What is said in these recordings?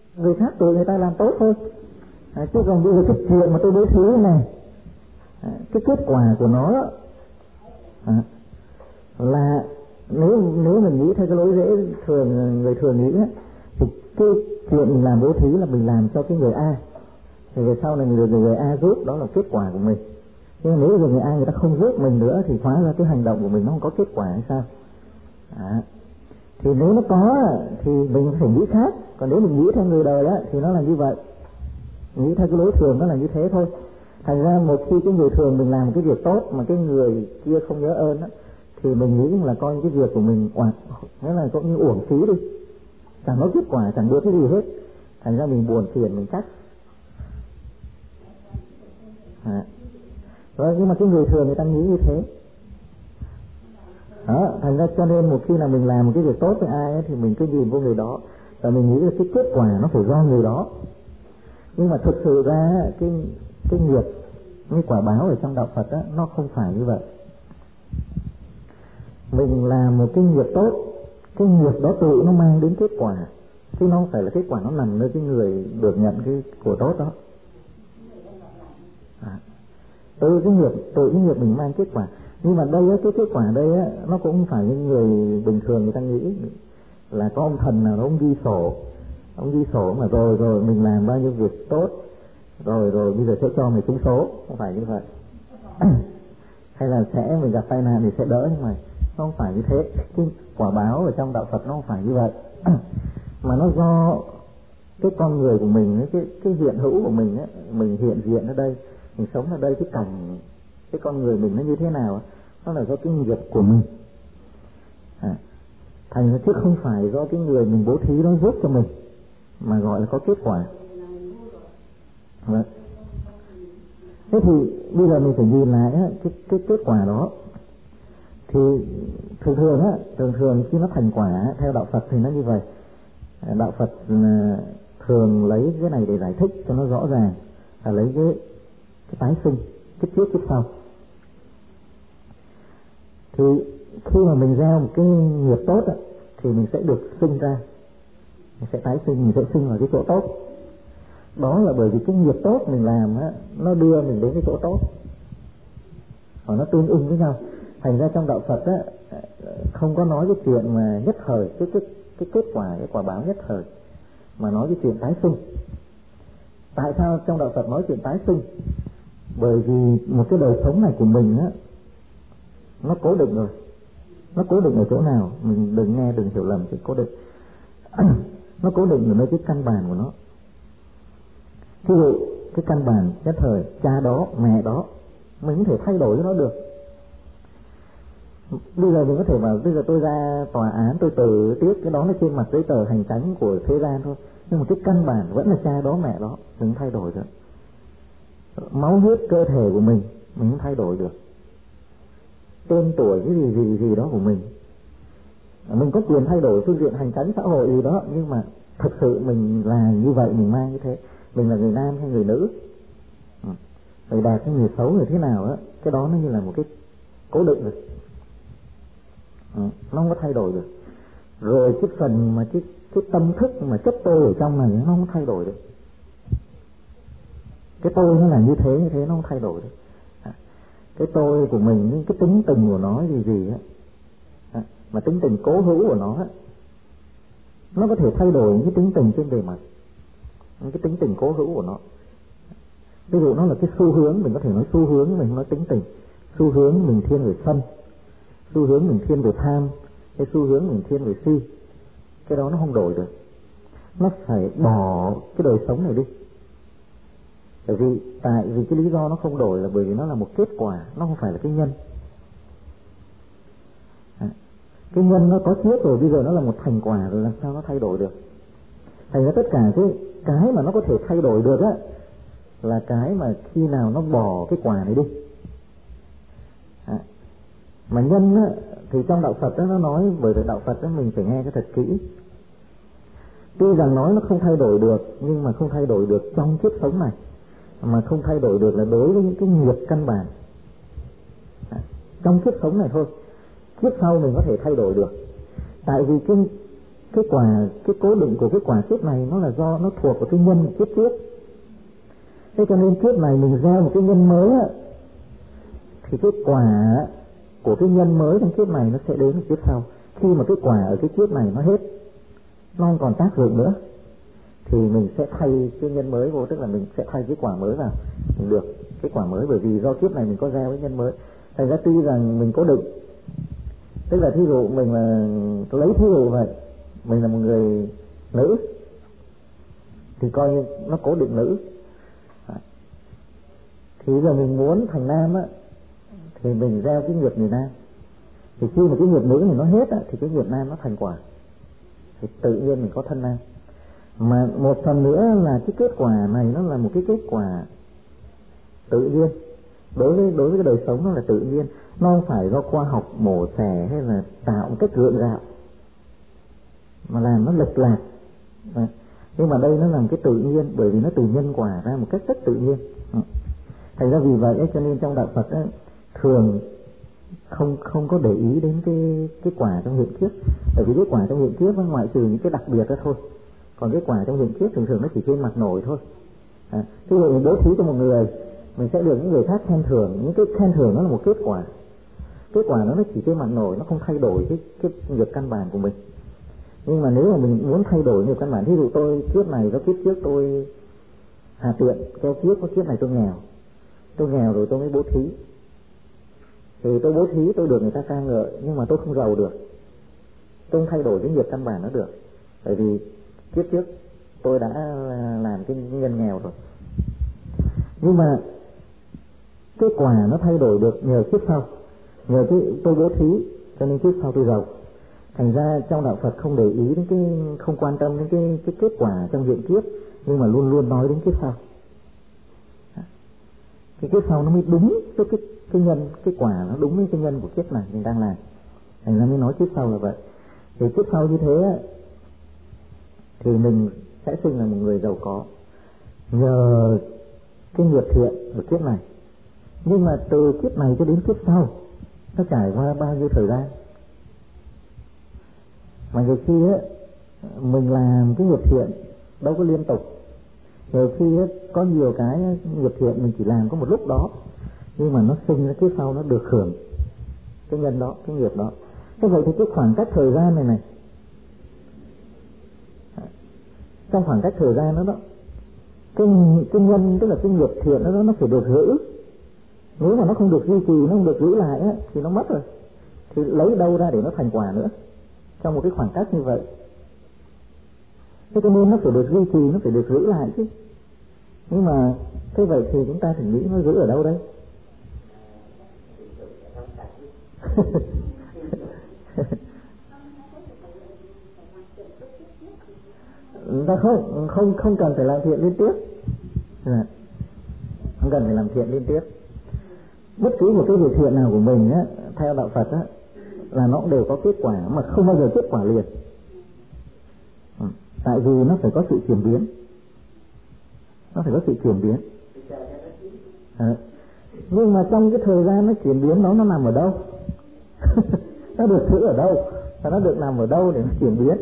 người khác tuổi người ta làm tốt thôi. Chứ còn bây giờ cái chuyện mà tôi bố thí này, cái kết quả của nó là nếu mình nghĩ theo cái lối dễ thường người thường nghĩ thì cái chuyện mình làm bố thí là mình làm cho cái người A, thì về sau này người A giúp, đó là kết quả của mình. Nhưng nếu người A người ta không giúp mình nữa thì hóa ra cái hành động của mình nó không có kết quả hay sao? Thì nếu nó có thì mình phải nghĩ khác, còn nếu mình nghĩ theo người đời thì nó là như vậy, nghĩ theo cái lối thường nó là như thế thôi. Thành ra một khi cái người thường mình làm cái việc tốt mà cái người kia không nhớ ơn thì mình nghĩ là coi cái việc của mình nghĩa là cũng như uổng phí đi, chẳng có kết quả, chẳng được cái gì hết. Thành ra mình buồn phiền, mình trách. Rồi, nhưng mà cái người thường người ta nghĩ như thế. Thành ra cho nên một khi là mình làm một cái việc tốt với ai thì mình cứ nhìn vô người đó và mình nghĩ là cái kết quả nó phải do người đó. Nhưng mà thực sự ra cái nghiệp, cái quả báo ở trong đạo Phật nó không phải như vậy. Mình làm một cái nghiệp tốt, cái nghiệp đó tự nó mang đến kết quả, chứ nó không phải là kết quả nó nằm nơi cái người được nhận cái của tốt đó. Tự cái nghiệp mình mang kết quả. Nhưng mà đây cái kết quả đây nó cũng không phải như người bình thường người ta nghĩ là có ông thần nào đó ông ghi sổ mà rồi mình làm bao nhiêu việc tốt rồi bây giờ sẽ cho mày trúng số, không phải như vậy. Hay là mình gặp tai nạn thì sẽ đỡ, nhưng mà nó không phải như thế. Cái quả báo ở trong đạo Phật nó không phải như vậy. Mà nó do cái con người của mình, cái hiện hữu của mình mình hiện diện ở đây, mình sống ở đây, cái cảnh cái con người mình nó như thế nào, nó là do cái nghiệp của mình. Thành ra chứ không phải do cái người mình bố thí nó giúp cho mình mà gọi là có kết quả. Thế thì bây giờ mình phải nhìn lại cái kết quả đó. Thì thường khi nó thành quả theo đạo Phật thì nó như vậy. Đạo Phật thường lấy cái này để giải thích cho nó rõ ràng, là lấy cái tái sinh, kiếp trước kiếp sau. Thì khi mà mình gieo một cái nghiệp tốt thì mình sẽ được sinh ra, mình sẽ tái sinh, mình sẽ sinh vào cái chỗ tốt. Đó là bởi vì cái nghiệp tốt mình làm nó đưa mình đến cái chỗ tốt, và nó tương ưng với nhau. Thành ra trong đạo Phật không có nói cái chuyện mà nhất thời, cái kết quả, cái quả báo nhất thời, mà nói cái chuyện tái sinh. Tại sao trong đạo Phật nói chuyện tái sinh? Bởi vì một cái đời sống này của mình nó cố định rồi. Nó cố định ở chỗ nào? Mình đừng hiểu lầm cái cố định. Nó cố định ở nơi cái căn bản của nó. Ví dụ cái căn bản nhất thời, cha đó, mẹ đó, mình không thể thay đổi cái nó được. Bây giờ mình có thể bảo bây giờ tôi ra tòa án tôi từ tiếp cái đó nó trên mặt giấy tờ hành chánh của thế gian thôi, nhưng mà cái căn bản vẫn là cha đó, mẹ đó, mình không thay đổi được. Máu huyết cơ thể của mình không thay đổi được. Tên tuổi cái gì đó của mình có quyền thay đổi phương diện hành chánh xã hội gì đó, nhưng mà thực sự mình là như vậy, mình mang như thế. Mình là người nam hay người nữ, người đẹp hay người xấu, người thế nào cái đó nó như là một cái cố định rồi, nó không có thay đổi được. Rồi cái phần mà cái tâm thức mà chất tôi ở trong này nó không thay đổi được. Cái tôi nó là như thế nó không thay đổi được. Cái tôi của mình, cái tính tình của nó gì mà tính tình cố hữu của nó có thể thay đổi những cái tính tình trên bề mặt, những cái tính tình cố hữu của nó. Ví dụ nó là cái xu hướng, mình có thể nói xu hướng, mình không nói tính tình. Xu hướng mình thiên về sân, xu hướng mình thiên về tham, cái xu hướng mình thiên về si. Cái đó nó không đổi được. Nó phải bỏ cái đời sống này đi. Tại vì cái lý do nó không đổi là bởi vì nó là một kết quả, nó không phải là cái nhân. Cái nhân nó có trước rồi, bây giờ nó là một thành quả rồi, làm sao nó thay đổi được. Thành ra tất cả cái mà nó có thể thay đổi được là cái mà khi nào nó bỏ cái quả này đi. Mà nhân thì trong đạo Phật nó nói, bởi vì đạo Phật mình phải nghe cái thật kỹ. Tuy rằng nói nó không thay đổi được, nhưng mà không thay đổi được trong kiếp sống này, mà không thay đổi được là đối với những cái nghiệp căn bản trong kiếp sống này thôi. Kiếp sau mình có thể thay đổi được. Tại vì cái quả, cái cố định của cái quả kiếp này nó là do nó thuộc vào cái nhân kiếp trước. Thế cho nên kiếp này mình gieo một cái nhân mới á, thì cái quả của cái nhân mới trong kiếp này nó sẽ đến kiếp sau. Khi mà cái quả ở cái kiếp này nó hết, nó không còn tác dụng nữa, thì mình sẽ thay cái nhân mới vô, tức là mình sẽ thay cái quả mới vào, mình được cái quả mới, bởi vì do kiếp này mình có gieo cái nhân mới. Thành ra tuy rằng mình cố định, tức là thí dụ mình là, lấy thí dụ vậy, mình là một người nữ thì coi như nó cố định nữ. Thì giờ mình muốn thành nam á, thì mình gieo cái nghiệp người nam. Thì khi mà cái nghiệp nữ này nó hết á, thì cái nghiệp nam nó thành quả, thì tự nhiên mình có thân nam. Mà một phần nữa là cái kết quả này nó là một cái kết quả tự nhiên. Đối với cái đời sống nó là tự nhiên, nó không phải do khoa học mổ xẻ hay là tạo một cách gượng gạo mà làm nó lệch lạc. Nhưng mà đây nó là một cái tự nhiên, bởi vì nó từ nhân quả ra một cách rất tự nhiên. Thành ra vì vậy ấy, cho nên trong đạo Phật ấy, thường không có để ý đến cái quả trong hiện kiếp, bởi vì cái quả trong hiện kiếp ngoại trừ những cái đặc biệt đó thôi, còn cái quả trong hiện kiếp thường thường nó chỉ trên mặt nổi thôi. Ví dụ mình bố thí cho một người, mình sẽ được những người khác khen thưởng, những cái khen thưởng đó là một kết quả. Kết quả nó chỉ trên mặt nổi, nó không thay đổi cái nghiệp căn bản của mình. Nhưng mà nếu mà mình muốn thay đổi nghiệp căn bản, ví dụ tôi kiếp này với kiếp trước tôi hà tiện, theo kiếp này tôi nghèo rồi tôi mới bố thí, thì tôi bố thí tôi được người ta ca ngợi, nhưng mà tôi không giàu được, tôi không thay đổi cái nghiệp căn bản nó được, bởi vì kiếp trước tôi đã làm cái nhân nghèo rồi. Nhưng mà cái quả nó thay đổi được nhờ kiếp sau, nhờ cái tôi bố thí cho nên kiếp sau tôi giàu. Thành ra trong đạo Phật không để ý đến cái, không quan tâm đến cái kết quả trong hiện kiếp, nhưng mà luôn luôn nói đến kiếp sau. Cái kiếp sau nó mới đúng với cái nhân, cái quả nó đúng với cái nhân của kiếp này mình đang làm. Thành ra mới nói kiếp sau là vậy. Thì kiếp sau như thế thì mình sẽ sinh là một người giàu có nhờ cái nghiệp thiện ở kiếp này. Nhưng mà từ kiếp này cho đến kiếp sau nó trải qua bao nhiêu thời gian, mà nhiều khi mình làm cái nghiệp thiện đâu có liên tục. Nhiều khi có nhiều cái nghiệp thiện mình chỉ làm có một lúc đó, nhưng mà nó sinh ra kiếp sau nó được hưởng cái nhân đó, cái nghiệp đó. Thế vậy thì cái khoảng cách thời gian này trong khoảng cách thời gian đó cái nhân, tức là cái nghiệp thiện đó nó phải được giữ. Nếu mà nó không được duy trì, nó không được giữ lại thì nó mất rồi, thì lấy đâu ra để nó thành quả nữa trong một cái khoảng cách như vậy. Thế cho nên nó phải được duy trì, nó phải được giữ lại chứ. Nhưng mà thế vậy thì chúng ta phải nghĩ nó giữ ở đâu đây? Ta không cần phải làm thiện liên tiếp, không cần phải làm thiện liên tiếp. Bất cứ một cái việc thiện nào của mình theo đạo Phật là nó cũng đều có kết quả, mà không bao giờ kết quả liền. Tại vì nó phải có sự chuyển biến, nhưng mà trong cái thời gian nó chuyển biến đó nó nằm ở đâu? Nó được giữ ở đâu và nó được nằm ở đâu để nó chuyển biến?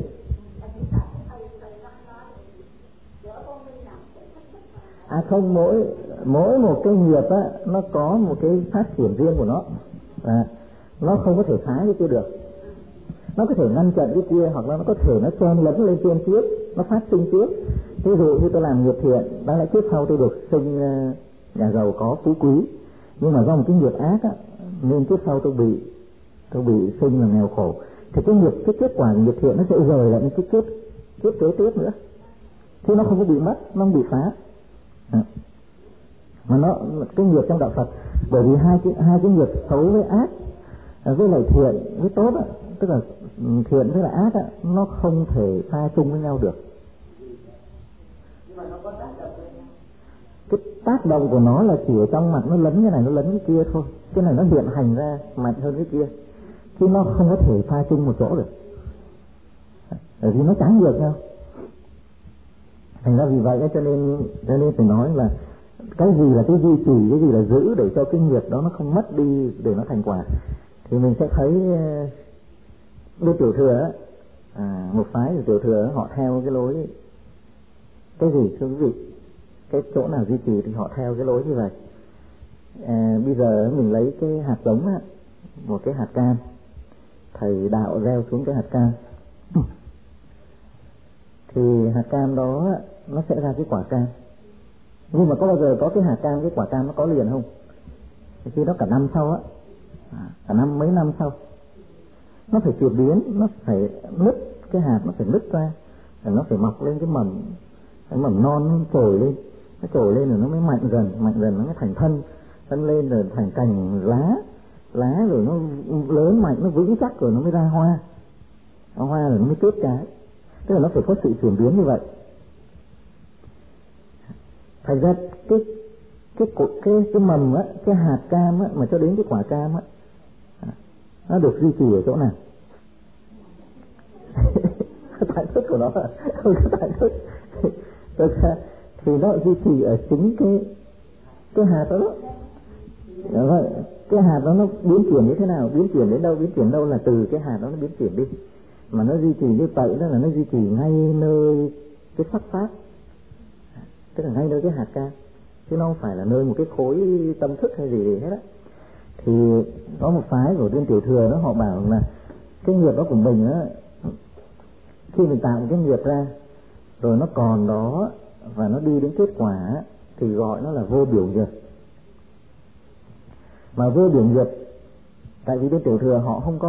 Không, mỗi một cái nghiệp nó có một cái phát triển riêng của nó. Nó không có thể phá cái kia được, nó có thể ngăn chặn cái kia, hoặc là nó có thể nó chen lấn lên trên trước, nó phát sinh trước. Ví dụ như tôi làm nghiệp thiện, đáng lẽ kiếp sau tôi được sinh nhà giàu có phú quý, nhưng mà do một cái nghiệp ác nên kiếp sau tôi bị sinh là nghèo khổ, thì cái kết quả nghiệp thiện nó sẽ rời lại những cái kiếp kế tiếp nữa, chứ nó không có bị mất, nó không bị phá. Mà nó cái nghiệp trong đạo Phật, bởi vì hai cái nghiệp xấu với ác, với lại thiện với tốt tức là thiện với lại ác nó không thể pha chung với nhau được. Cái tác động của nó là chỉ ở trong mặt, nó lấn cái này nó lấn cái kia thôi, cái này nó hiện hành ra mạnh hơn cái kia, chứ nó không có thể pha chung một chỗ được, bởi vì nó trái ngược nhau. Thành ra vì vậy cho nên phải nói là cái gì là cái duy trì, cái gì là giữ để cho cái nghiệp đó nó không mất đi để nó thành quả. Thì mình sẽ thấy Đức Tiểu Thừa Một phái thì tiểu thừa họ theo cái lối cái gì thưa quý vị, cái chỗ nào duy trì thì họ theo cái lối như vậy. Bây giờ mình lấy cái hạt giống á, một cái hạt cam, thầy đạo gieo xuống cái hạt cam thì hạt cam đó nó sẽ ra cái quả cam. Nhưng mà có bao giờ có cái hạt cam, cái quả cam nó có liền không? Khi đó cả năm sau á, cả mấy năm sau nó phải chuyển biến, nó phải nứt, cái hạt nó phải nứt ra, rồi nó phải mọc lên cái mầm non, nó trồi lên rồi nó mới mạnh dần nó mới thành thân lên rồi thành cành lá rồi nó lớn mạnh, nó vững chắc rồi nó mới ra hoa rồi nó mới kết trái. Tức là nó phải có sự chuyển biến như vậy. Thành ra cái mầm á, cái hạt cam á, mà cho đến cái quả cam á, nó được duy trì ở chỗ nào? Tạng thức của nó không có tạng thức. Thực ra thì nó duy trì ở chính cái hạt đó. Cái hạt đó nó biến chuyển như thế nào, biến chuyển đến đâu, biến chuyển đâu là từ cái hạt đó nó biến chuyển đi. Mà nó duy trì như vậy đó là nó duy trì ngay nơi cái sắc pháp, tức là ngay nơi cái hạt cam, chứ nó không phải là nơi một cái khối tâm thức hay gì hết á. Thì có một phái của Tiên Tiểu Thừa đó, họ bảo là cái nghiệp đó của mình á, khi mình tạo một cái nghiệp ra rồi nó còn đó và nó đi đến kết quả thì gọi nó là vô biểu nghiệp. Mà vô biểu nghiệp, tại vì Tiên Tiểu Thừa họ không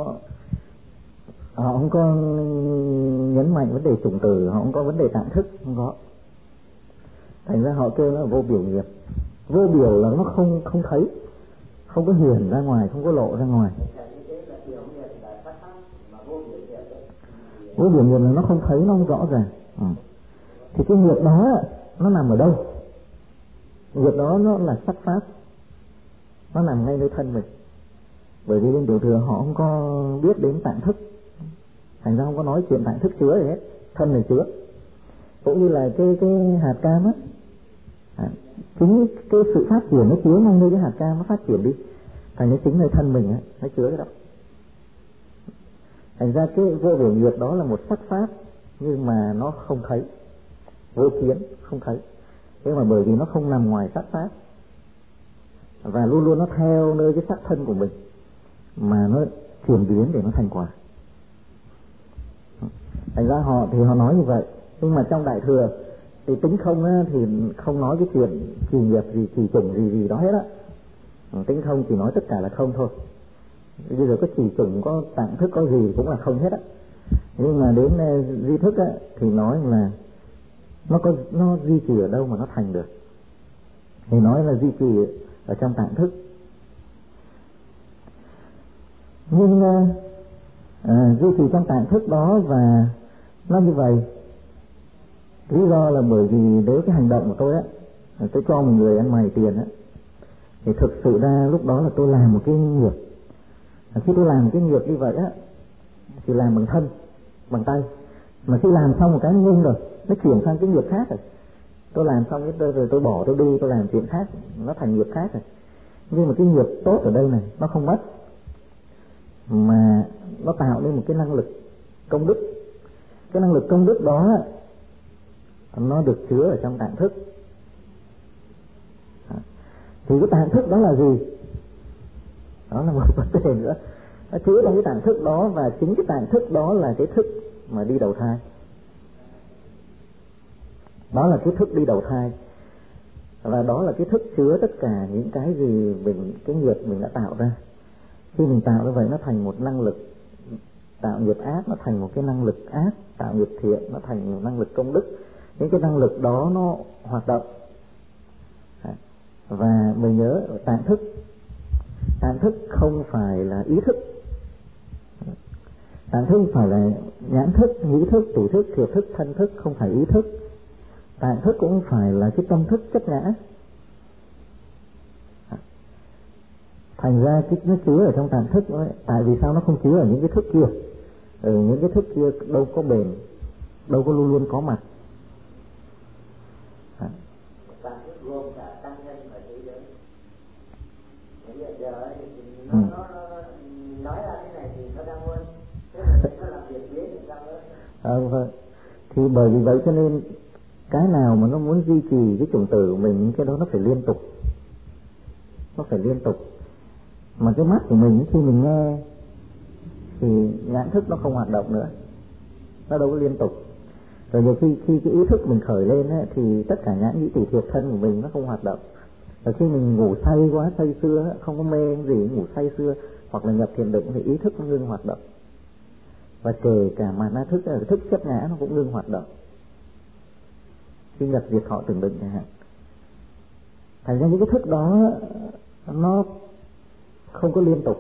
có nhấn mạnh vấn đề chủng tử, họ không có vấn đề tạng thức, không có. Thành ra họ kêu nó là vô biểu nghiệp. Vô biểu là nó không thấy, không có hiển ra ngoài, không có lộ ra ngoài. Vô biểu nghiệp là nó không thấy, nó không rõ ràng. Thì cái nghiệp đó nó nằm ở đâu? Nghiệp đó nó là sắc pháp, nó nằm ngay nơi thân mình. Bởi vì Tiên Tiểu Thừa họ không có biết đến tạng thức, thành ra không có nói chuyện tạng thức chứa gì hết, thân này chứa. Cũng như là cái hạt cam á, chính cái sự phát triển nó chứa ngay nơi cái hạt cam, nó phát triển đi thành chính nơi thân mình á, nó chứa cái đó. Thành ra cái vô biểu nghiệp đó là một sắc pháp, nhưng mà nó không thấy, vô kiến, không thấy. Nhưng mà bởi vì nó không nằm ngoài sắc pháp và luôn luôn nó theo nơi cái sắc thân của mình mà nó chuyển biến để nó thành quả. Thành ra họ nói như vậy. Nhưng mà trong Đại Thừa thì tính không á, thì không nói cái chuyện trì nghiệp gì, trì chủng gì đó hết á. Tính không chỉ nói tất cả là không thôi. Bây giờ có trì chủng, có tạng thức, có gì cũng là không hết á. Nhưng mà đến duy thức á thì nói là nó duy trì ở đâu mà nó thành được. Thì nói là duy trì ở trong tạng thức. Nhưng duy trì trong tạng thức đó và nó như vậy, lý do là bởi vì nếu cái hành động của tôi á, tôi cho một người ăn mày tiền á, thì thực sự ra lúc đó là tôi làm một cái nghiệp. Khi tôi làm một cái nghiệp như vậy á, thì làm bằng thân, bằng tay. Mà khi làm xong một cái ngưng rồi, nó chuyển sang cái nghiệp khác rồi. Tôi làm xong cái rồi tôi bỏ, tôi đi, tôi làm chuyện khác, nó thành nghiệp khác rồi. Nhưng mà cái nghiệp tốt ở đây này, nó không mất, mà nó tạo nên một cái năng lực công đức. Cái năng lực công đức đó nó được chứa ở trong tạng thức. Thì cái tạng thức đó là gì? Đó là một vấn đề nữa. Nó chứa trong cái tạng thức đó, và chính cái tạng thức đó là cái thức mà đi đầu thai. Đó là cái thức đi đầu thai. Và đó là cái thức chứa tất cả những cái gì cái nghiệp mình đã tạo ra. Khi mình tạo như vậy nó thành một năng lực. Tạo nghiệp ác nó thành một cái năng lực ác, tạo nghiệp thiện nó thành một năng lực công đức. Những cái năng lực đó nó hoạt động. Và mình nhớ tạng thức không phải là ý thức. Tạng thức phải là nhãn thức, nhĩ thức, tỷ thức, thiệt thức, thân thức, không phải ý thức. Tạng thức cũng phải là cái tâm thức chất ngã. Thành ra nó chứa ở trong tạng thức đó. Tại vì sao nó không chứa ở những cái thức kia? Những cái thức kia đâu có bền, đâu có luôn luôn có mặt. Tạng thức gồm cả tăng nhân và thế giới. Bây giờ thì nó nói ra thế này thì nó đang quên. Thế là nó làm việc biết thì sao Vâng. Thì bởi vì vậy cho nên cái nào mà nó muốn duy trì cái chủng tử của mình, cái đó nó phải liên tục. Nó phải liên tục. Mà cái mắt của mình khi mình nghe thì nhãn thức nó không hoạt động nữa, nó đâu có liên tục. Rồi nhiều khi cái ý thức mình khởi lên ấy, thì tất cả nhãn nhĩ tỷ thiệt thân của mình nó không hoạt động. Rồi khi mình ngủ say quá, say sưa, không có mê gì, ngủ say sưa hoặc là nhập thiền định thì ý thức nó ngưng hoạt động. Và kể cả mà na thức, thức chấp ngã nó cũng ngưng hoạt động. Khi nhập diệt thọ tưởng định chẳng hạn. Thành ra những cái thức đó nó không có liên tục.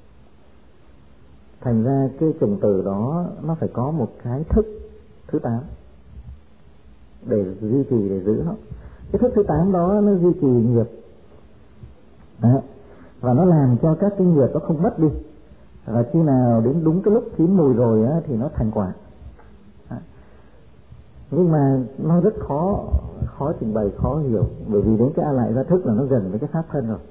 Thành ra cái chủng tử đó nó phải có một cái thức thứ 8 để duy trì, để giữ nó. Cái thức thứ 8 đó nó duy trì nghiệp đó. Và nó làm cho các cái nghiệp nó không mất đi. Và khi nào đến đúng cái lúc chín mùi rồi á, thì nó thành quả. Nhưng mà nó rất khó trình bày, khó hiểu. Bởi vì đến cái a lại gia thức là nó gần với cái pháp thân rồi.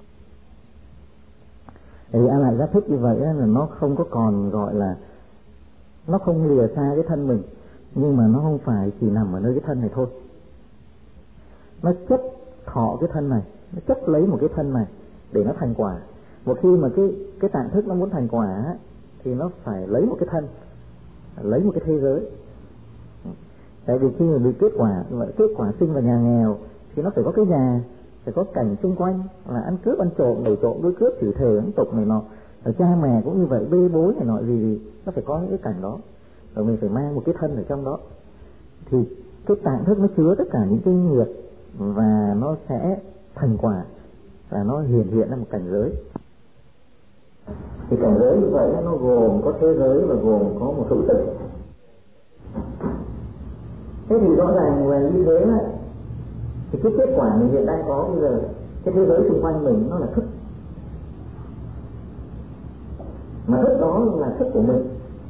Thì a lại gia thức như vậy là nó không có còn gọi là, nó không lìa xa cái thân mình, nhưng mà nó không phải chỉ nằm ở nơi cái thân này thôi. Nó chấp thọ cái thân này, nó chấp lấy một cái thân này để nó thành quả. Một khi mà cái tạng thức nó muốn thành quả thì nó phải lấy một cái thân, lấy một cái thế giới. Tại vì khi mà bị kết quả sinh vào nhà nghèo thì nó phải có cái nhà, phải có cảnh xung quanh là ăn cướp, ăn trộm, đổ trộm, đối cướp, chửi thề, ấn tục này nọ. Rồi cha mẹ cũng như vậy, bê bối này nọ gì, nó phải có những cái cảnh đó. Rồi mình phải mang một cái thân ở trong đó. Thì cái tạng thức nó chứa tất cả những cái nghiệp và nó sẽ thành quả, và nó hiện ra một cảnh giới. Thì cảnh giới như vậy nó gồm có thế giới và gồm có một hữu tình. Thế thì rõ ràng là như thế đấy, thì cái kết quả mình hiện đang có bây giờ, cái thế giới xung quanh mình nó là thức. Mà thức đó là thức của mình.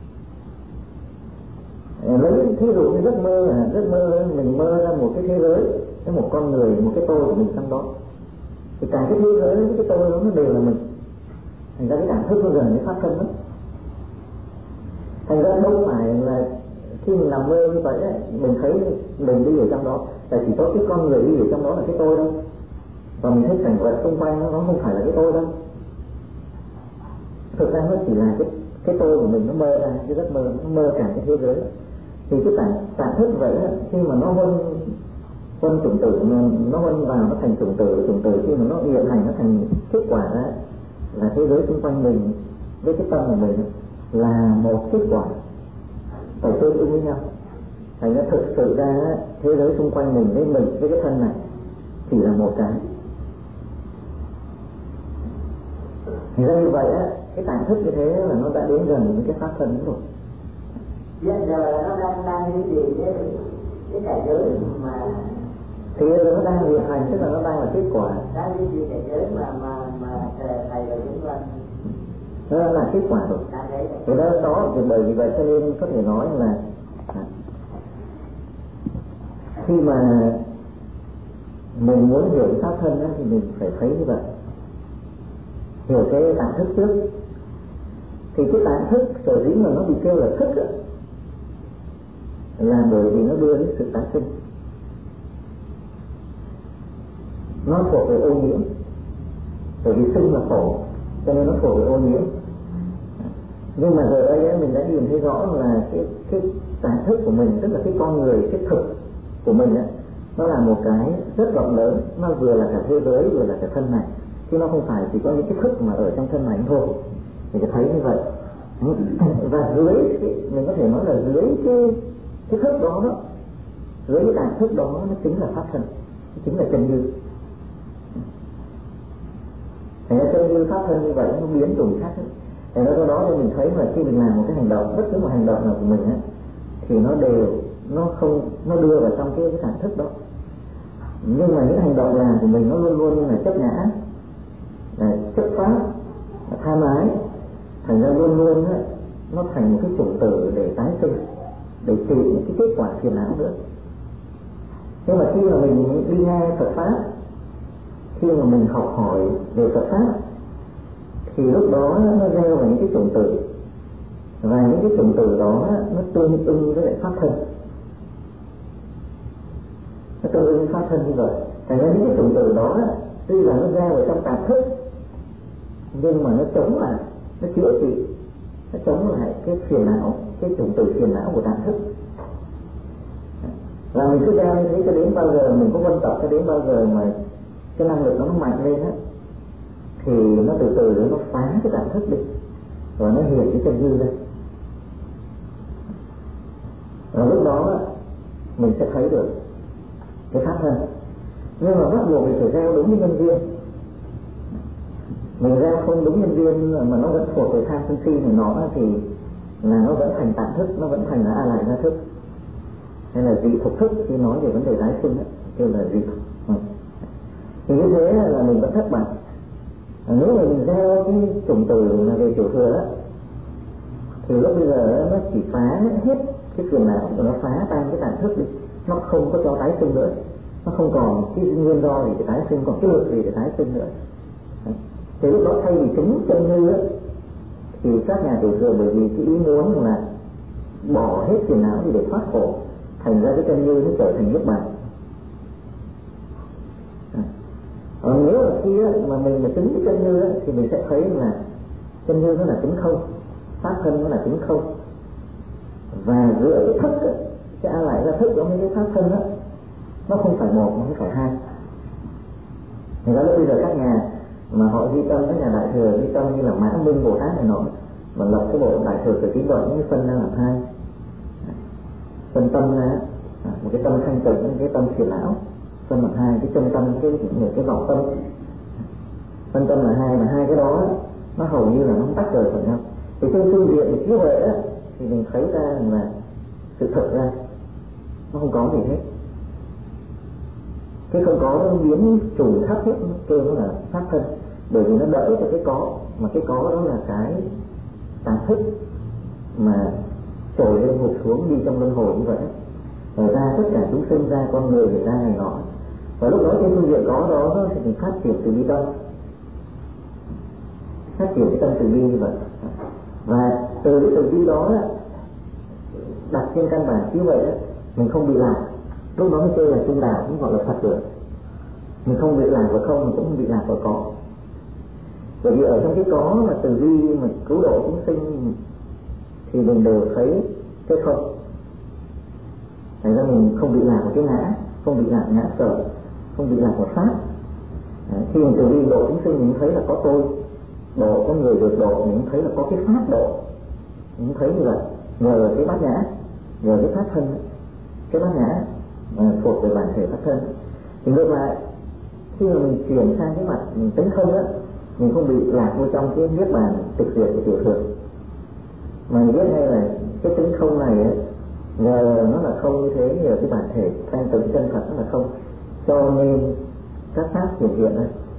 Lấy thí dụ như giấc mơ mình mơ ra một cái thế giới, cái một con người, một cái tôi của mình trong đó. Thì cả cái thế giới với cái tôi đó nó đều là mình. Thành ra cái cảm thức nó gần với pháp thân đó. Thành ra đâu phải là khi mình nằm mơ như vậy ấy, mình thấy mình đi ở trong đó, tại chỉ có cái con người đi ở trong đó là cái tôi đâu. Và mình thấy cảnh vật xung quanh nó không phải là cái tôi đâu. Thực ra nó chỉ là cái tôi của mình nó mơ ra, cái giấc mơ nó mơ cả cái thế giới. Thì cái tạng thức vậy ấy, khi mà nó huân chủng tử, nó huân vào nó thành chủng tử khi mà nó hiện hành nó thành kết quả ra là thế giới xung quanh mình với cái tâm của mình là một kết quả phải tương ứng với nhau. Thành ra thực sự ra thế giới xung quanh mình với cái thân này chỉ là một cái. Thì ra như vậy á, cái tạng thức như thế là nó đã đến gần với cái pháp thân rồi. Bây giờ nó đang cái gì cái cảnh giới mà thì bây giờ nó đang hiện hành, tức là nó đang là kết quả. Đang cái gì cảnh giới mà thầy và chúng ta nó là kết quả rồi. Thì đó thì bởi vì vậy cho nên có thể nói là khi mà mình muốn hiểu pháp thân đó, thì mình phải thấy như vậy, hiểu cái tạng thức trước. Thì cái tạng thức sở dĩ mà nó bị kêu là thức đó, là bởi vì nó đưa đến sự tái sinh. Nó thuộc về ô nhiễm, bởi vì sinh là khổ cho nên nó thuộc về ô nhiễm. Nhưng mà giờ đây mình đã nhìn thấy rõ là cái tạng thức của mình, tức là cái con người, cái thực của mình ấy, nó là một cái rất rộng lớn, nó vừa là cả thế giới vừa là cả thân này, chứ nó không phải chỉ có những cái thức mà ở trong thân này thôi. Mình thấy như vậy. Và dưới mình có thể nói là dưới cái thức đó, dưới cái tạng thức đó nó chính là pháp thân, nó chính là chân như. Thế nên chân như pháp thân như vậy nó biến đổi khác. Thế nên do đó thì mình thấy là khi mình làm một cái hành động, bất cứ một hành động nào của mình ấy, thì nó đưa vào trong cái tạng thức đó. Nhưng mà những hành động làm của mình nó luôn luôn là chấp ngã, chấp pháp, tham ái, thành ra luôn luôn ấy, nó thành một cái chủng tử để tái sinh, để chịu những cái kết quả phiền não nữa. Nhưng mà khi mà mình đi nghe Phật pháp, khi mà mình học hỏi về Phật pháp, thì lúc đó nó gieo vào những cái chủng tử và những cái cụm từ đó nó tương ưng với lại pháp thân, nó tương ưng với pháp thân như vậy. Thành ra những cái cụm từ đó tuy là nó ra vào trong tạp thức nhưng mà nó chống lại, nó chữa trị, nó chống lại cái phiền não, cái cụm từ phiền não của tạp thức. Và mình cứ ra như thế cho đến bao giờ mình có quân tập, cho đến bao giờ mà cái năng lực nó mạnh lên thì nó từ từ nó phá cái tạp thức đi và nó hiện cái chân hư ra. Và lúc đó mình sẽ thấy được cái pháp thân. Nhưng mà bắt buộc mình phải gieo đúng cái nhân duyên. Mình gieo không đúng nhân duyên mà nó vẫn thuộc về tham sân si này nó thì là nó vẫn thành tạm thức, nó vẫn thành là a lại gia thức hay là dị thuộc thức. Khi nói về vấn đề tái sinh kêu là dị thuộc. Thì như thế là mình vẫn thất bại. Nếu mà mình gieo cái chủng từ là về tiểu thừa thì lúc bây giờ nó chỉ phá hết cái phiền não, nó phá tan cái tạm thức đi, nó không có cho tái sinh nữa, nó không còn cái nguyên do gì để tái sinh, còn cái lực gì để tái sinh nữa. Thì lúc đó thay vì chứng chân hư thì các nhà tiểu thừa bởi vì cái ý muốn là bỏ hết phiền não để thoát khổ, thành ra cái chân hư nó trở thành niết bàn. Nếu là khi mà mình mà chứng cái chân hư thì mình sẽ thấy là chân hư nó là tính không, pháp thân nó là tính không, và giữa cái thức cái a lại ra thức giống như cái pháp thân nó không phải một mà không phải hai. Thì đó là bây giờ các nhà mà họ di tâm, các nhà đại thừa di tâm như là Mã Minh Bồ Tát này nọ mà lập cái bộ đại thừa từ tín đoạn những cái phân ra làm hai, phân tâm ra một cái tâm thanh tịnh, một cái tâm phiền não, phân làm hai, cái chân tâm, cái vọng tâm, phân tâm là hai, mà hai cái đó nó hầu như là nó không tách rời khỏi nhau. Thì trên phương diện như vậy thì mình thấy ra là sự thật ra nó không có gì hết. Cái không có nó biến trùm khắp hết, nó kêu nó là pháp thân, bởi vì nó đỡ cho cái có, mà cái có đó là cái tạp thức mà trồi lên hụt xuống đi trong luân hồi như vậy. Rồi ra tất cả chúng sinh, ra con người, ra này nọ, và lúc đó trên phương diện có đó nó sẽ phát triển từ bi tâm, phát triển cái tâm từ bi như vậy. Và từ cái từ bi đó đặt trên căn bản như vậy mình không bị lạc, lúc đó mới chơi là trung đạo, cũng gọi là Phật được. Mình không bị lạc vào không, mình cũng không bị lạc vào có. Bởi vì ở trong cái có mà từ bi mà cứu độ chúng sinh thì mình đều thấy cái không. Thành ra mình không bị lạc vào cái ngã, không bị lạc ngã sở, không bị lạc vào pháp. Khi mình từ bi độ chúng sinh mình thấy là có tôi độ, có người được độ, mình thấy là có cái pháp độ, mình thấy như vậy. Nhờ cái bát nhã, nhờ cái pháp thân, cái bát nhã thuộc về bản thể pháp thân. Thì ngược lại, khi mà mình chuyển sang cái mặt mình tính không mình không bị lạc vô trong cái niết bàn tịch diệt của tiểu thừa, mà mình biết ngay là cái tính không này nhờ nó là không như thế, nhờ cái bản thể thanh tịnh chân thật nó là không, cho nên các pháp hiện hiện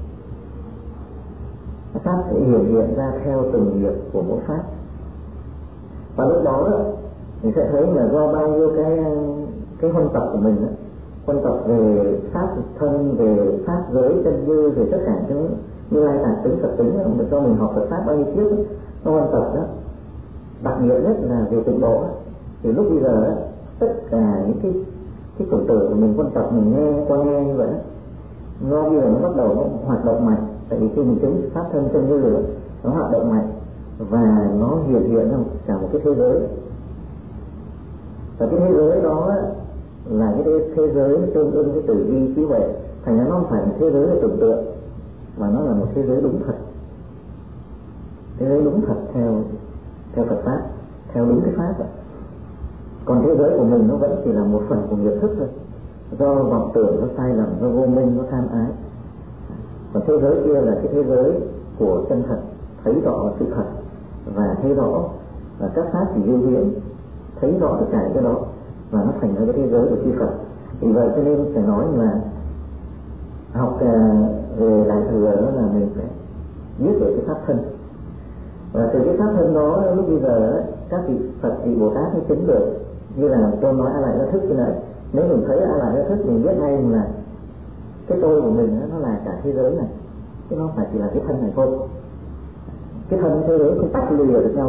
các pháp sẽ hiện ra theo từng nghiệp của mỗi pháp. Và lúc đó mình sẽ thấy là do bao nhiêu cái huân tập của mình huân tập về pháp thân, về pháp giới, chân như, về tất cả những như lai tạng tính, Phật tính mà cho mình học Phật pháp bao nhiêu kiếp nó huân tập đặc biệt nhất là về tịnh độ. Thì lúc bây giờ tất cả những cái cụm từ của mình huân tập, mình nghe qua nghe như vậy nó bây giờ nó bắt đầu nó hoạt động mạnh. Tại vì khi mình chứng pháp thân chân như rồi nó hoạt động mạnh và nó hiện ra cả một cái thế giới. Và cái thế giới đó là cái thế giới tương ưng với từ bi trí huệ. Thành ra nó không phải một thế giới là tưởng tượng, mà nó là một thế giới đúng thật, thế giới đúng thật theo Phật pháp, theo đúng cái pháp. Còn thế giới của mình nó vẫn chỉ là một phần của nghiệp thức thôi, do vọng tưởng, nó sai lầm, do vô minh, nó tham ái. Còn thế giới kia là cái thế giới của chân thật, thấy rõ sự thật và thấy rõ và các pháp chỉ lưu huyễn, thấy rõ tất cả cái đó và nó thành ra cái thế giới của chư Phật. Vì vậy cho nên phải nói là học về đại thừa đó là mình phải biết về cái pháp thân, và từ cái pháp thân đó lúc bây giờ các vị Phật, vị Bồ Tát mới chứng được. Như là tôi nói a lại gia thức như này, nếu mình thấy a lại gia thức mình biết ngay là cái tôi của mình nó là cả thế giới này, chứ nó không phải chỉ là cái thân này thôi. Cái thân thế giới không tách lìa được nhau được,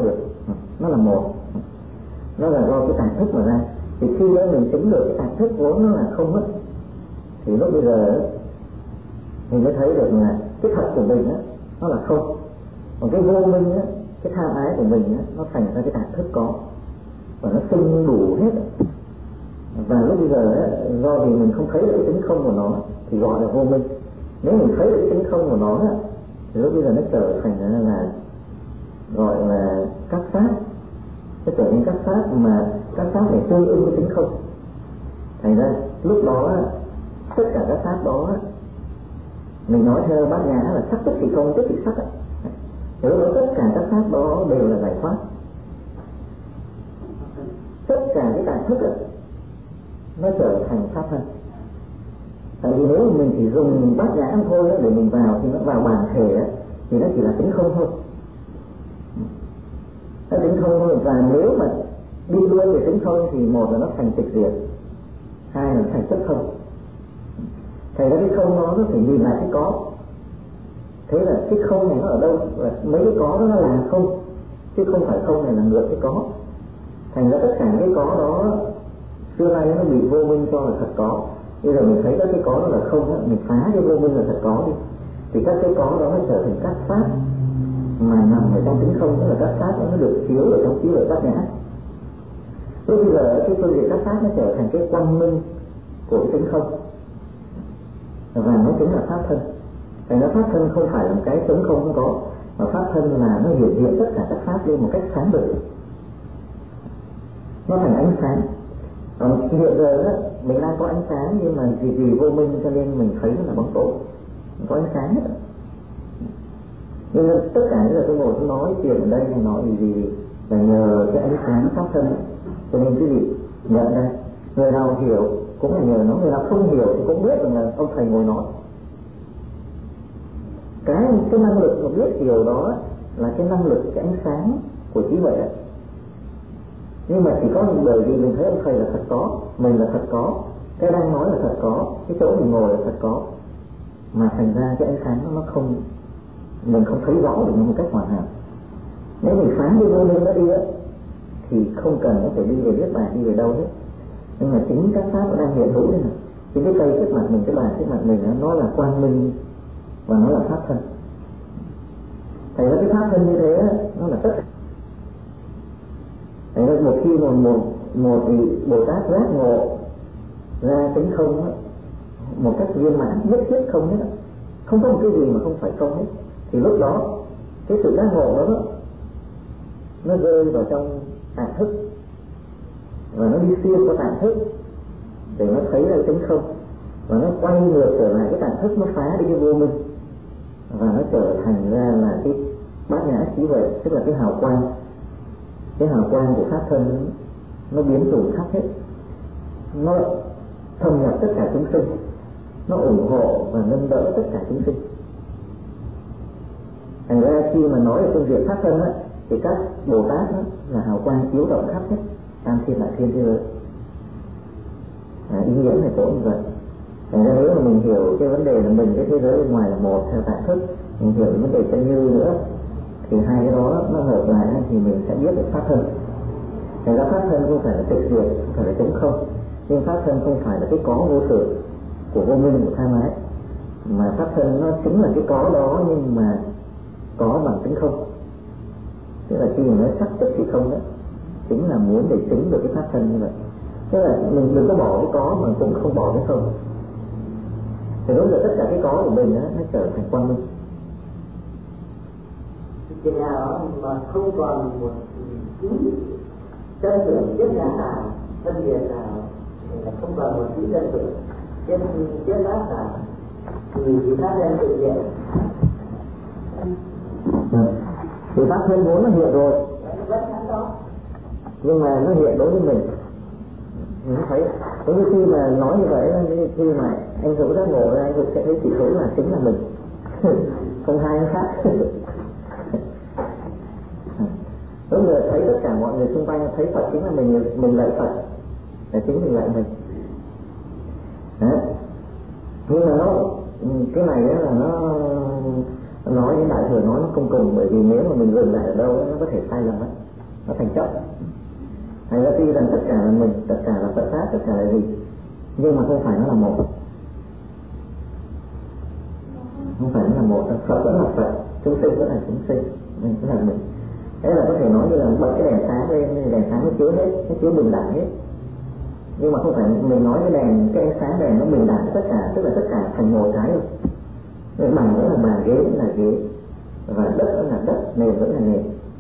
nó là một, nó là do cái tạp thức mà ra. Thì khi đó mình tính được cái tạp thức vốn nó là không mất, thì lúc bây giờ mình mới thấy được là cái thật của mình á nó là không, còn cái vô minh á, cái tham ái của mình á, nó thành ra cái tạp thức có và nó xưng đủ hết. Và lúc bây giờ á, do vì mình không thấy được cái tính không của nó thì gọi là vô minh. Nếu mình thấy được cái tính không của nó á, thì lúc bây giờ nó trở thành là gọi là các pháp, nó trở thành các pháp mà các pháp này tương ứng với tính không. Thành ra lúc đó á, tất cả các pháp đó á, mình nói theo Bát Nhã là sắc tức thì không, tức thì sắc á. Thì lúc đó tất cả các pháp đó đều là giải thoát. Tất cả cái tạp thức á, nó trở thành pháp thân. Tại vì nếu mình chỉ dùng Bát Nhã thôi á, để mình vào thì nó vào bản thể á, thì nó chỉ là tính không thôi. Nó tính không thôi, và nếu mà đi đuôi về tính không thì một là nó thành tịch diệt, hai là nó thành tất không. Thành ra cái không nó phải nhìn lại cái có. Thế là cái không này nó ở đâu? Là mấy cái có đó nó là không, chứ không phải không này là ngược cái có. Thành ra tất cả cái có đó xưa nay nó bị vô minh cho là thật có. Bây giờ mình thấy các cái có đó là không đó, mình phá cái vô minh là thật có đi, thì các cái có đó nó trở thành các pháp mà nằm ở trong tính không, tức là các pháp đó nó được chiếu ở trong khí lợi Bát Nhã. Lúc bây giờ cái phương diện các pháp nó trở thành cái quang minh của cái tính không, và nó chính là pháp thân. Thành ra pháp thân không phải là một cái trống không có, mà pháp thân là nó hiện diện tất cả các pháp lên một cách sáng bừng, nó thành ánh sáng. Còn hiện giờ đó, mình đang có ánh sáng, nhưng mà vì vô minh cho nên mình thấy nó là bóng tối, mình có ánh sáng hết. Nhưng tất cả những lời tôi ngồi tôi nói chuyện ở đây hay nói gì là nhờ cái ánh sáng pháp thân. Cho nên quý vị nhận ra, người nào hiểu cũng là nhờ nó, người nào không hiểu thì cũng biết rằng là ông thầy ngồi nói. Cái năng lực mà biết hiểu đó là cái năng lực, cái ánh sáng của trí huệ. Nhưng mà chỉ có bởi vì mình thấy ông thầy là thật có, mình là thật có, cái đang nói là thật có, cái chỗ mình ngồi là thật có, mà thành ra cái ánh sáng nó không, mình không thấy rõ được một cách hoàn hảo. Nếu mình phá đi vô minh nó đi á, thì không cần nó phải đi về Niết Bàn, đi về đâu hết. Nhưng mà chính các pháp nó đang hiện hữu đây này, chính cái cây trước mặt mình, cái bàn trước mặt mình nó là quang minh và nó là pháp thân. Thành ra cái pháp thân như thế nó là tất cả. Thành ra một khi một vị Bồ Tát giác ngộ ra tính không á, một cách viên mãn, nhất thiết không hết, không có một cái gì mà không phải không hết, thì lúc đó cái sự giác ngộ đó nó rơi vào trong tạp thức và nó đi xuyên qua tạp thức để nó thấy ra tính không, và nó quay ngược trở lại cái tạp thức, nó phá đi cái vô minh và nó trở thành ra là cái Bát Nhã trí huệ, tức là cái hào quang. Cái hào quang của pháp thân nó biến đủ khắp hết, nó thâm nhập tất cả chúng sinh, nó ủng hộ và nâng đỡ tất cả chúng sinh. Thành ra khi mà nói về phương diện pháp thân á, thì các Bồ Tát đó là hào quang chiếu rộng khắp hết tam thiên đại thiên thế giới. Ý nghĩa này cũng như vậy. Thành ra nếu mà mình hiểu cái vấn đề là mình cái thế giới bên ngoài là một theo tạp thức, mình hiểu vấn đề chân như nữa, thì hai cái đó nó hợp lại thì mình sẽ biết được pháp thân. Thành ra pháp thân không phải là tịch diệt, không phải là trống không, nhưng pháp thân không phải là cái có vô thường của vô minh, của tham ái, mà pháp thân nó chính là cái có đó, nhưng mà có bằng tính không. Tức là khi mình nói sắc tức thì không đó, chính là muốn để chứng được cái pháp thân như vậy. Tức là mình đừng có bỏ cái có mà cũng không bỏ cái không. Thì lúc giờ tất cả cái có của mình đó, nó trở thành quang minh. Khi nào mà không còn một chút chân tưởng chất ngã nào, phân biệt nào, không còn một chút chân tưởng chất ngã nào, thì pháp thân tự hiện. Thì pháp thân vốn nó hiện rồi, nhưng mà nó hiện đối với mình thấy. Đối với khi mà nói như vậy, khi mà anh Dũng giác ngộ ra, anh Dũng sẽ thấy chỉ số là chính là mình, không hai anh khác. Lúc giờ thấy tất cả mọi người xung quanh thấy Phật chính là mình lại Phật, là chính mình lại mình. Đấy. Nhưng mà cái này là nó nói đến Đại Thừa nói nó không cùng, bởi vì nếu mà mình dừng lại ở đâu nó có thể sai lầm ấy. nó thành chấp. Thành ra tuy rằng tất cả là mình, tất cả là Phật pháp, tất cả là gì, nhưng mà không phải nó là một. Không phải nó là một, Phật vẫn là Phật, chúng sinh vẫn là chúng sinh, mình vẫn là mình. Thế là có thể nói như là bật cái đèn sáng lên, đèn sáng nó chiếu hết, nó chiếu bình đẳng hết. Nhưng mà không phải mình nói cái ánh sáng đèn nó bình đẳng tất cả, tức là tất cả thành một cái rồi. Nên bàn vẫn là bàn, ghế vẫn là ghế, và đất vẫn là đất, nền vẫn là nền.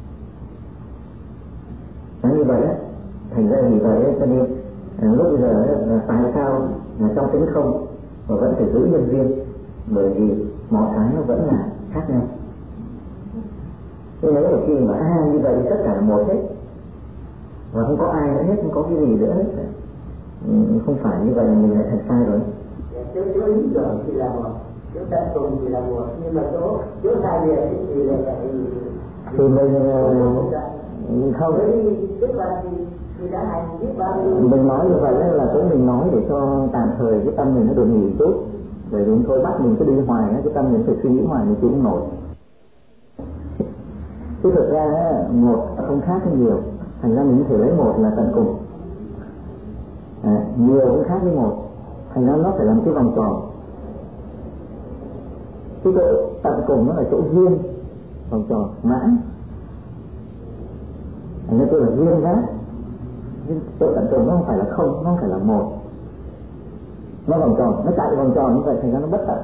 Nó như vậy á, thành ra vì vậy cho nên lúc bây giờ tại sao mà trong tính không mà vẫn phải giữ nhân duyên, bởi vì mọi cái nó vẫn là khác nhau. Nhưng nếu mà khi mà như vậy tất cả là một hết, và không có ai nữa hết, không có cái gì nữa hết, không phải như vậy là mình lại thành sai rồi. Chỗ lý tưởng thì là một, chỗ tận cùng thì là một, nhưng mà chỗ sai biệt thì lại thì mình không mình nói như vậy là cũng mình nói để cho tạm thời cái tâm mình nó được nghỉ chút, để chúng thôi bắt mình cứ đi hoài cái tâm mình phải suy nghĩ hoài mình chịu không nổi. Chứ thực ra một không khác với nhiều, thành ra mình có thể lấy một là tận cùng, nhiều cũng khác với một, thành ra nó phải làm cái vòng tròn. Cái chỗ tận cùng nó là chỗ duyên, vòng tròn mãn, thành ra tôi là duyên giác. Nhưng chỗ tận cùng nó không phải là không, nó không phải là một, nó vòng tròn, nó chạy vòng tròn như vậy, thành ra nó bất tận.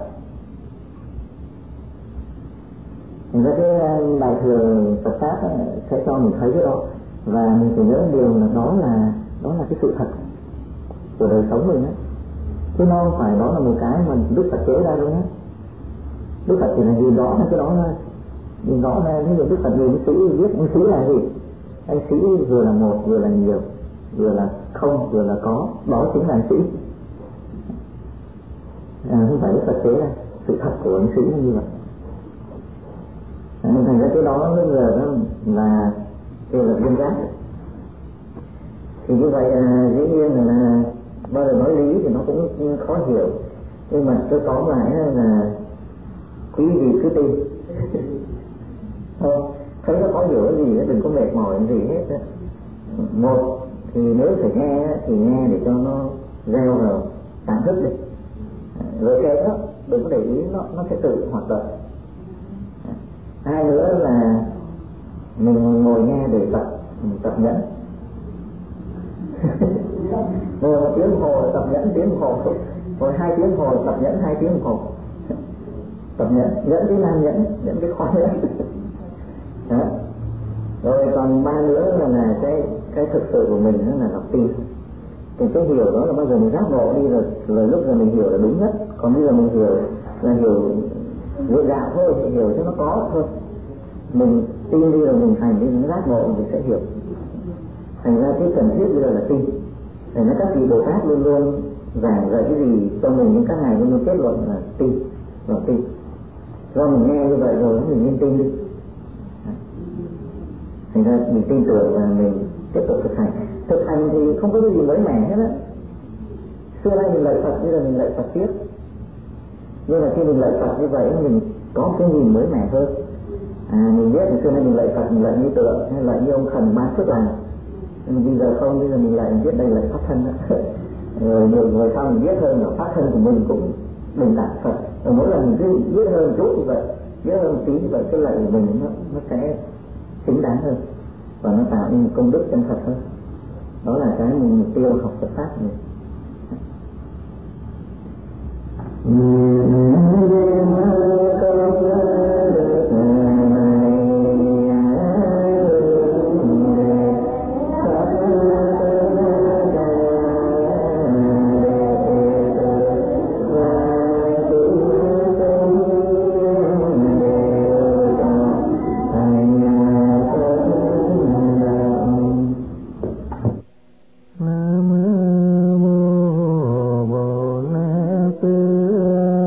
Thành ra cái bài thừa Phật pháp sẽ cho mình thấy cái đó, và mình phải nhớ điều là đó là cái sự thật của đời sống mình á, chứ nó không phải đó là một cái mà Đức Phật chế ra luôn á. Đức Phật chỉ là gì đó là cái đó là nhìn rõ ra. Ví dụ Đức Phật nhìn sĩ viết sĩ là gì, anh sĩ vừa là một, vừa là nhiều, vừa là không, vừa là có, đó chính là anh sĩ. Không phải Đức Phật chế ra, sự thật của anh sĩ như vậy. Thành ra cái đó bây giờ đó là kêu là duyên giác. Thì như vậy dĩ nhiên là bao giờ nói lý thì nó cũng khó hiểu, nhưng mà tôi tóm lại là quý vị cứ tin. Thấy nó khó hiểu cái gì đừng có mệt mỏi cái gì hết. Một thì nếu phải nghe thì nghe để cho nó gieo vào cảm thức đi, rồi cái đó đừng có để ý nó sẽ tự hoạt động. Hai nữa là mình ngồi nghe để tập nhẫn. Ngồi 1 tiếng hồ tập nhẫn tiếng hồ, ngồi 2 tiếng hồ tập nhẫn 2 tiếng hồ. Tập nhẫn cái nam nhẫn cái khoái nhẫn. Rồi còn ba nữa là cái thực sự của mình đó là tin. Thì cái hiểu đó là bao giờ mình giác ngộ đi rồi lúc giờ mình hiểu là đúng nhất. Còn bây giờ mình hiểu là hiểu dựa dạo thôi, thì hiểu cho nó có thôi. Mình tin đi rồi mình hành đi, mình giác ngộ mình sẽ hiểu. Thành ra cái cần thiết bây giờ là tin. Để nói các vị Bồ Tát luôn luôn giảng dạy cái gì cho mình, những các ngài luôn luôn kết luận là tin, và tin. Do mình nghe như vậy rồi mình nên tin đi. Thành ra mình tin tưởng và mình tiếp tục thực hành. Thực hành thì không có cái gì mới mẻ hết á. Xưa nay mình lạy Phật, bây giờ mình lạy Phật tiếp. Nhưng mà khi mình lạy Phật như vậy mình có cái gì mới mẻ hơn. Mình biết xưa nay mình lạy Phật, mình lạy như tượng hay lạy như ông Thần Ba Phước Làng. Bây giờ không, bây giờ mình lại biết đây là pháp thân đó. Rồi người sau mình biết hơn là pháp thân của mình cũng bình đẳng Phật. Rồi mỗi lần mình cứ biết hơn chút như vậy, biết hơn một tí như vậy, cái lợi của mình nó sẽ xứng đáng hơn và nó tạo nên công đức chân thật hơn. Đó là cái mục tiêu học Phật pháp này. Nam mô Bổn Sư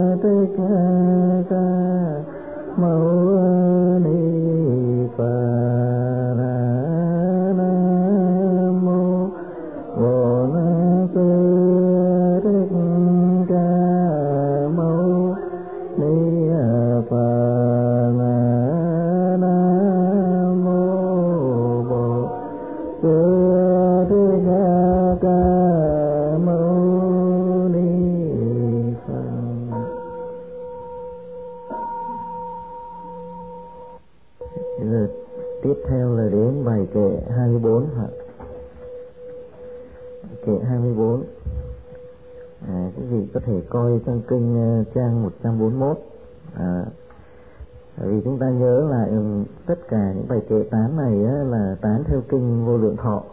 quý vị có thể coi trong kinh trang 141. Vì chúng ta nhớ lại tất cả những bài kệ tán này là tán theo kinh Vô Lượng Thọ.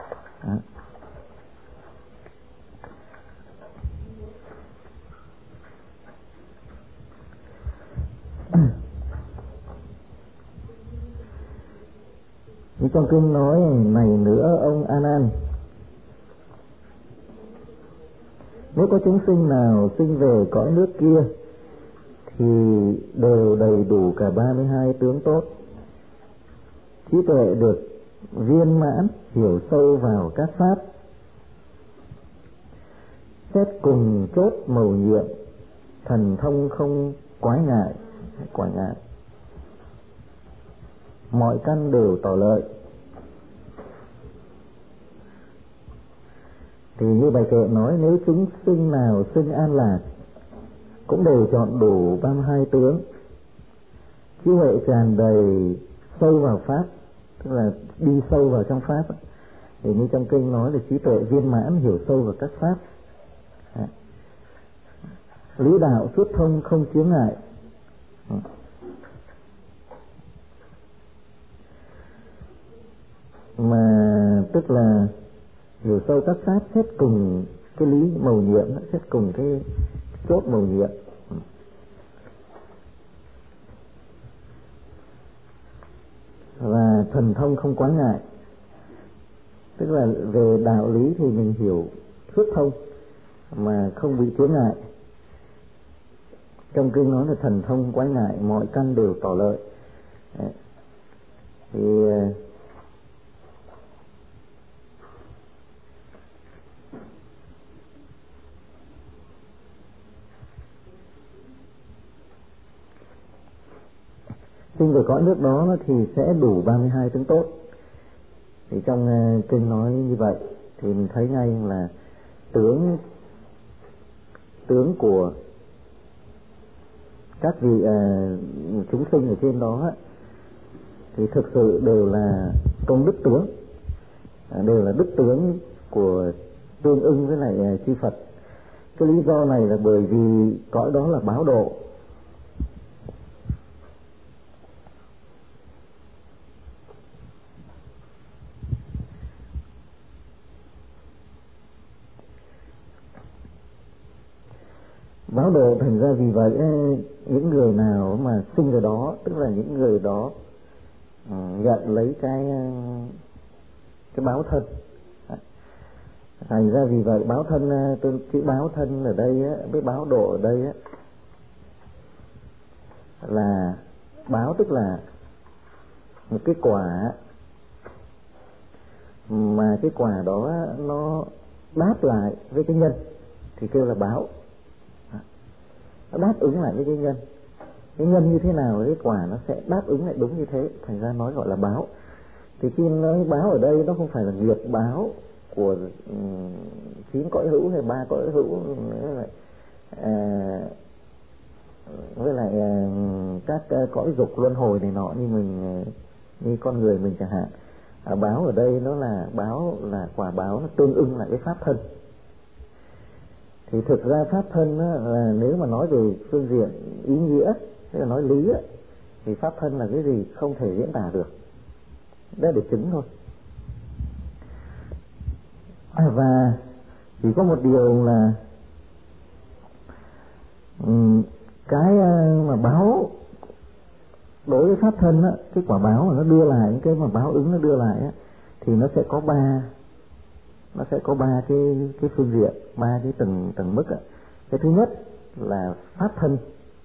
Thì trong kinh nói này nữa ông A Nan, nếu có chúng sinh nào sinh về cõi nước kia thì đều đầy đủ cả 32 tướng tốt, trí tuệ được viên mãn, hiểu sâu vào các pháp, xét cùng chốt mầu nhiệm, thần thông không quái ngại, mọi căn đều tỏ lợi. Thì như bài kệ nói, nếu chúng sinh nào sinh an lạc cũng đều chọn đủ 32 tướng, trí huệ tràn đầy, sâu vào pháp, tức là đi sâu vào trong pháp. Thì như trong kinh nói là trí tuệ viên mãn, hiểu sâu vào các pháp, lý đạo xuất thông không chướng ngại. Mà tức là hiểu sâu các pháp, xét cùng cái lý mầu nhiệm, xét cùng cái chốt mầu nhiệm. Và thần thông không quá ngại, tức là về đạo lý thì mình hiểu xuất thông mà không bị chướng ngại. Trong kinh nói là thần thông quái ngại, mọi căn đều tỏ lợi. Thì sinh về cõi nước đó thì sẽ đủ 32 tướng tốt. Thì trong kinh nói như vậy thì mình thấy ngay là tướng của các vị chúng sinh ở trên đó thì thực sự đều là công đức tướng, đều là đức tướng của tương ưng với lại chư Phật. Cái lý do này là bởi vì cõi đó là báo độ. Báo độ, thành ra vì vậy những người nào mà sinh ở đó, tức là những người đó nhận lấy cái báo thân. Thành ra vì vậy báo thân, chữ báo thân ở đây với báo độ ở đây là báo, tức là một cái quả mà cái quả đó nó đáp lại với cái nhân thì kêu là báo. Nó đáp ứng lại với cái nhân. Cái nhân như thế nào cái quả nó sẽ đáp ứng lại đúng như thế, thành ra nói gọi là báo. Thì khi nói báo ở đây nó không phải là nghiệp báo của 9 cõi hữu hay 3 cõi hữu với lại các cõi dục luân hồi này nọ như con người mình chẳng hạn. Báo ở đây nó là báo, là quả báo, nó tương ưng lại với pháp thân. Thì thực ra pháp thân là nếu mà nói về phương diện ý nghĩa, tức là nói lý thì pháp thân là cái gì không thể diễn tả được, đó để chứng thôi. Và chỉ có một điều là cái mà báo đối với pháp thân cái quả báo mà nó đưa lại, cái mà báo ứng nó đưa lại thì nó sẽ có ba cái phương diện, 3 cái tầng mức. Cái thứ nhất là pháp thân.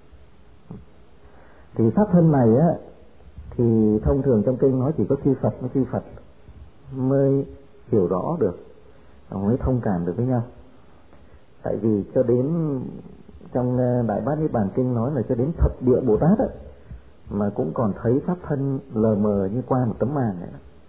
Thì pháp thân này thì thông thường trong kinh nói chỉ có chư Phật mới hiểu rõ được, mới thông cảm được với nhau. Tại vì cho đến trong Đại Bát Niết Bàn Kinh nói là cho đến Thập Địa Bồ Tát mà cũng còn thấy pháp thân lờ mờ như qua một tấm màn này,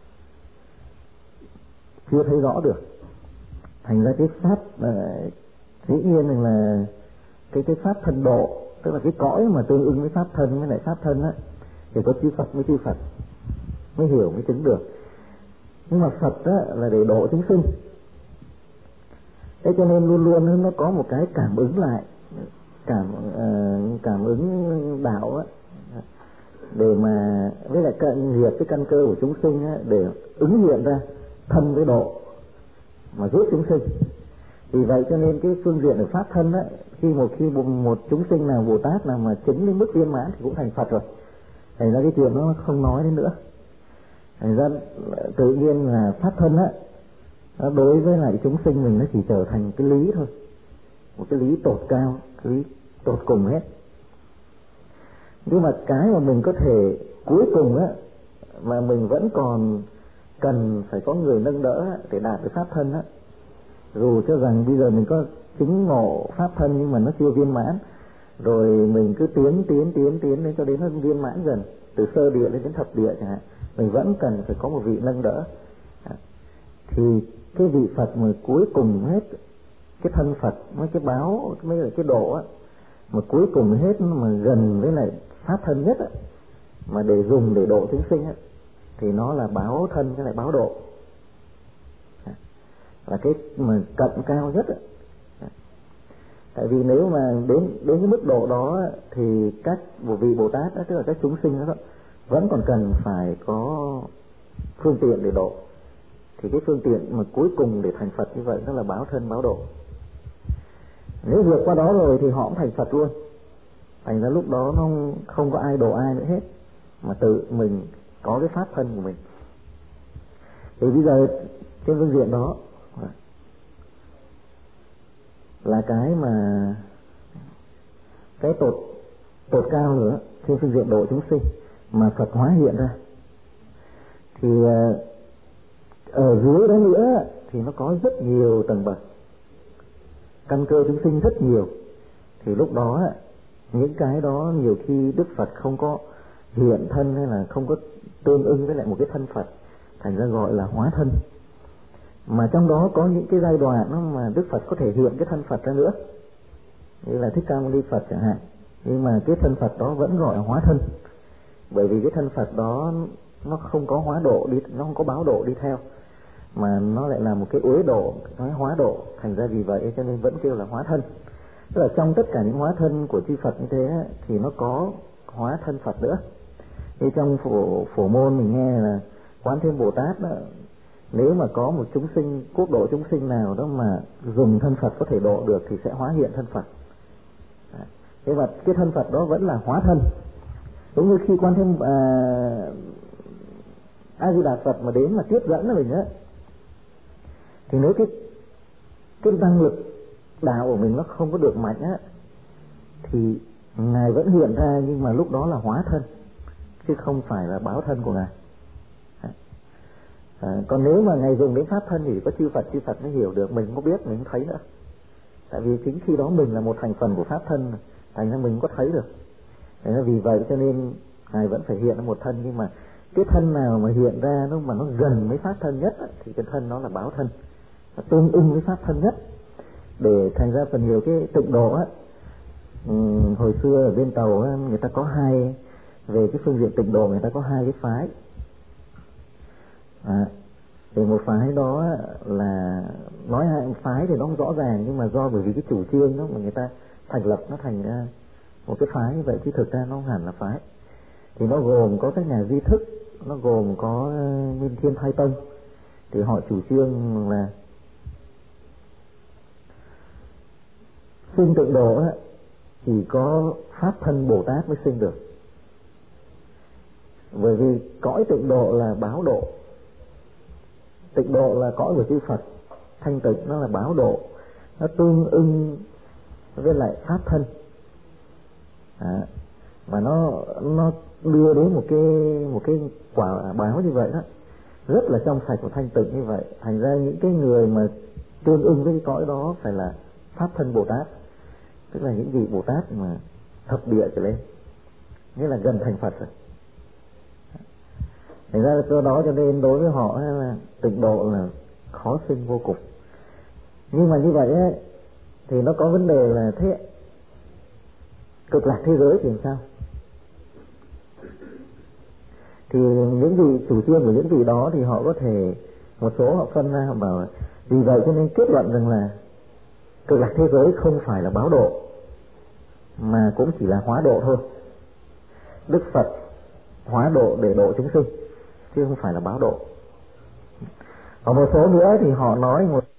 chưa thấy rõ được. Thành ra cái pháp dĩ nhiên là cái pháp thân độ, tức là cái cõi mà tương ứng với pháp thân với lại pháp thân thì có chư Phật mới hiểu, mới chứng được. Nhưng mà Phật là để độ chúng sinh. Thế cho nên luôn luôn nó có một cái cảm ứng lại, cảm ứng đạo á, để mà với lại nghiệp cái căn cơ của chúng sinh á, để ứng hiện ra thân với độ mà giúp chúng sinh. Vì vậy cho nên cái phương diện ở pháp thân á, khi một chúng sinh nào Bồ Tát nào mà chứng đến mức viên mãn thì cũng thành Phật rồi. Thành ra cái chuyện nó không nói đến nữa. Thành ra tự nhiên là pháp thân á, đối với lại chúng sinh mình nó chỉ trở thành cái lý thôi, một cái lý tột cao, cái lý tột cùng hết. Nhưng mà cái mà mình có thể cuối cùng á, mà mình vẫn còn cần phải có người nâng đỡ á, để đạt được pháp thân á, dù cho rằng bây giờ mình có chứng ngộ pháp thân nhưng mà nó chưa viên mãn, rồi mình cứ tiến đến cho đến nó viên mãn dần, từ sơ địa đến thập địa chẳng hạn, mình vẫn cần phải có một vị nâng đỡ. Thì cái vị Phật mà cuối cùng hết, cái thân Phật với cái báo với lại cái độ á, mà cuối cùng hết mà gần với lại pháp thân nhất á, mà để dùng để độ chúng sinh á, thì nó là báo thân với lại báo độ, là cái mà cận cao nhất á. Tại vì nếu mà đến cái mức độ đó á, thì các vị Bồ Tát á, tức là các chúng sinh đó, vẫn còn cần phải có phương tiện để độ. Thì cái phương tiện mà cuối cùng để thành Phật như vậy đó là báo thân báo độ. Nếu vượt qua đó rồi thì họ cũng thành Phật luôn. Thành ra lúc đó nó không có ai độ ai nữa hết, mà tự mình có cái pháp thân của mình. Thì bây giờ trên phương diện đó là cái mà cái tột cao nữa trên phương diện độ chúng sinh mà Phật hóa hiện ra. Thì ở dưới đó nữa thì nó có rất nhiều tầng bậc, căn cơ chúng sinh rất nhiều. Thì lúc đó những cái đó nhiều khi Đức Phật không có hiện thân hay là không có tương ưng với lại một cái thân Phật, thành ra gọi là hóa thân. Mà trong đó có những cái giai đoạn đó mà Đức Phật có thể hiện cái thân Phật ra nữa, như là Thích Ca Mâu Ni Phật chẳng hạn, nhưng mà cái thân Phật đó vẫn gọi là hóa thân, bởi vì cái thân Phật đó nó không có hóa độ đi, nó không có báo độ đi theo, mà nó lại là một cái uế độ, nói hóa độ, thành ra vì vậy cho nên vẫn kêu là hóa thân. Tức là trong tất cả những hóa thân của chư Phật như thế thì nó có hóa thân Phật nữa. Như trong phổ môn mình nghe là Quán Thế Bồ Tát đó, nếu mà có một chúng sinh, quốc độ chúng sinh nào đó mà dùng thân Phật có thể độ được thì sẽ hóa hiện thân Phật. Thế mà cái thân Phật đó vẫn là hóa thân. Đúng như khi Quan Thế A Di Đà Phật mà đến mà tiếp dẫn là mình á, thì nếu cái năng lực đạo của mình nó không có được mạnh á, thì Ngài vẫn hiện ra, nhưng mà lúc đó là hóa thân chứ không phải là báo thân của Ngài. Còn nếu mà Ngài dùng đến pháp thân thì có chư Phật mới hiểu được, mình không có biết, mình không thấy nữa. Tại vì chính khi đó mình là một thành phần của pháp thân, thành ra mình có thấy được. Vì vậy cho nên Ngài vẫn phải hiện ra một thân, nhưng mà cái thân nào mà hiện ra mà nó gần với pháp thân nhất thì cái thân nó là báo thân, nó tương ưng với pháp thân nhất. Để thành ra phần nhiều cái tịnh độ á, hồi xưa ở bên Tàu á, người ta có hai, về cái phương diện tịnh độ người ta có hai cái phái. Thì một phái đó là nói hai phái thì nó không rõ ràng, nhưng mà do bởi vì cái chủ trương đó mà người ta thành lập nó thành ra một cái phái như vậy, chứ thực ra nó không hẳn là phái. Thì nó gồm có các nhà di thức, nó gồm có Nguyên Thiên Thai Tông, thì họ chủ trương là sinh tịnh độ chỉ có pháp thân Bồ Tát mới sinh được, bởi vì cõi tịnh độ là báo độ, tịnh độ là cõi của chư Phật, thanh tịnh nó là báo độ, nó tương ưng với lại pháp thân, và nó đưa đến một cái quả báo như vậy đó, rất là trong sạch và thanh tịnh như vậy. Thành ra những cái người mà tương ưng với cái cõi đó phải là pháp thân Bồ Tát, tức là những vị Bồ Tát mà thập địa trở lên, nghĩa là gần thành Phật rồi. Thành ra do đó cho nên đối với họ là tịnh độ là khó sinh vô cùng. Nhưng mà như vậy ấy, thì nó có vấn đề là thế cực lạc thế giới thì làm sao? Thì những vị chủ trương của những vị đó thì họ có thể, một số họ phân ra, họ bảo vì vậy cho nên kết luận rằng là Cực lạc thế giới không phải là báo độ, mà cũng chỉ là hóa độ thôi. Đức Phật hóa độ để độ chúng sinh, chứ không phải là báo độ. Ở một số nữa thì họ nói một